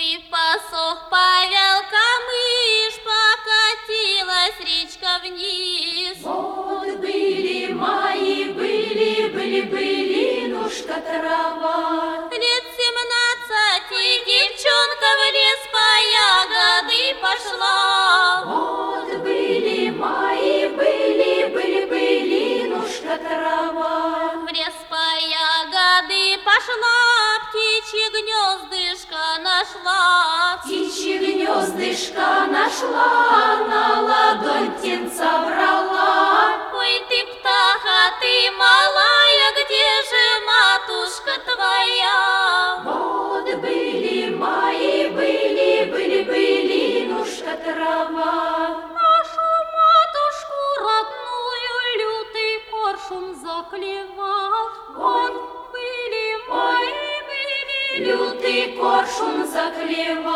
и посох, повял камыш, покатилась речка вниз. Вот были мои, были, ножка трава. Лет 17 девчонка в лес по ягоды пошла. Вот были мои, были, ножка трава. В лес по ягоды пошла, птичье гнездышко нашла. Птичье гнездышко нашла, на ладонь птенца брала. Ой, ты, птаха, ты малая, где же матушка твоя? Вот были мои, были, ножка трава. Нашу матушку родную лютый коршун заклевал. Вот были мои, Лютый коршун заклевал.